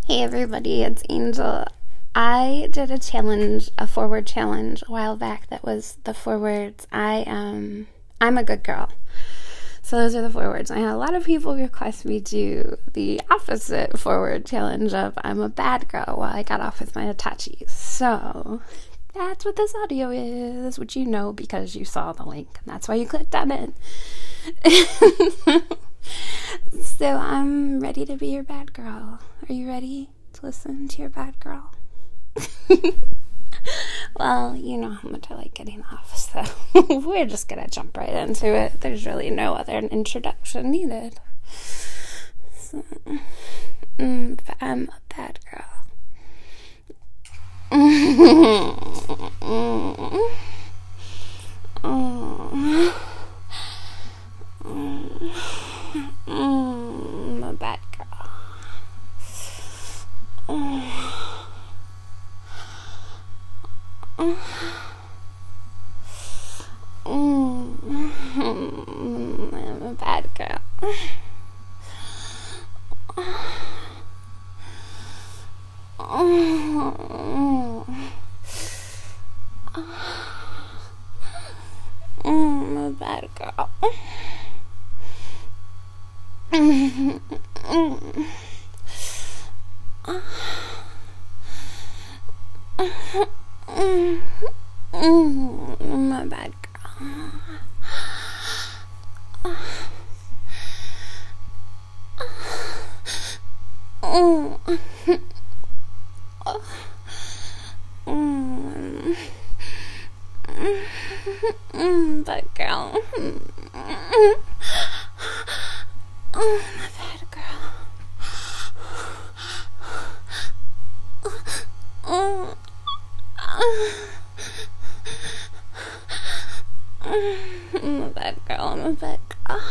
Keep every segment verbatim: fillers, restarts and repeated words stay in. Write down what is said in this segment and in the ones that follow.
Hey everybody, it's Angel. I did a challenge, a forward challenge a while back that was the four words, I um I'm a good girl. So those are the four words. I had a lot of people request me do the opposite forward challenge of I'm a bad girl while I got off with my Hitachis. So that's what this audio is, which you know because you saw the link, and that's why you clicked on it. So I'm ready to be your bad girl. Are you ready to listen to your bad girl? Well, you know how much I like getting off, so we're just gonna jump right into it. There's really no other introduction needed. So, mm, I'm a bad girl. Mm, mm, mm, mm, I'm a bad girl. Mm. Mm. I'm a bad girl. I'm a bad girl. I'm a bad girl. Bad girl. I'm a bad girl. I'm a bad girl, I'm a bad girl.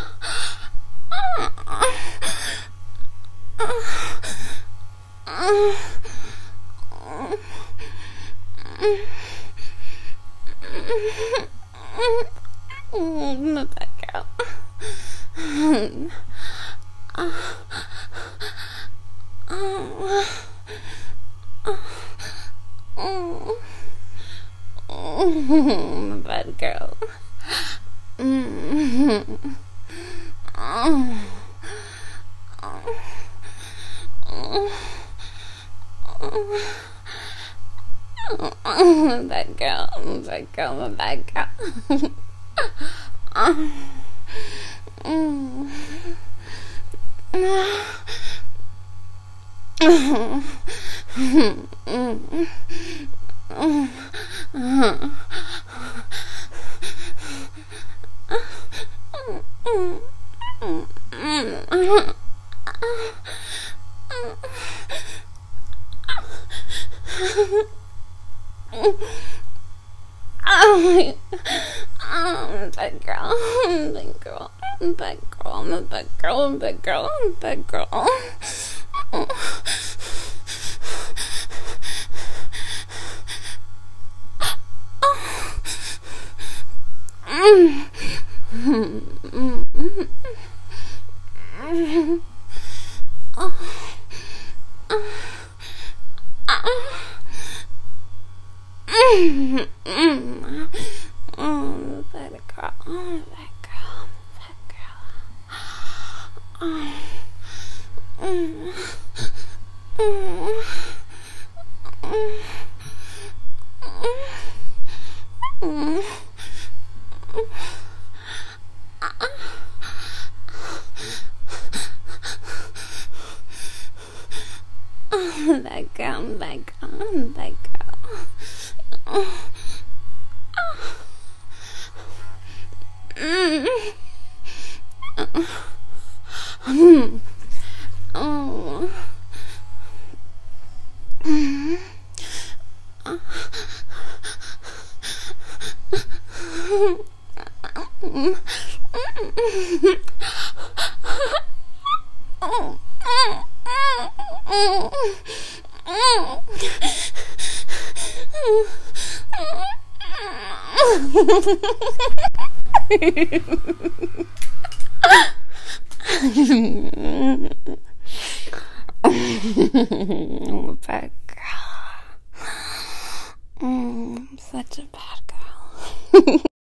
I'm a bad girl. I'm a bad girl. I'm a bad girl. I'm a bad girl. I'm a bad girl. Oh, I'm a bad girl. I'm a bad girl. I'm a bad girl. I'm a bad girl. I'm a bad girl. I'm a bad girl. I'm a bad girl. I'm a bad girl. I'm a bad girl. I'm a bad girl. I'm a bad girl. I'm a bad girl. Mm, I'm such a bad girl.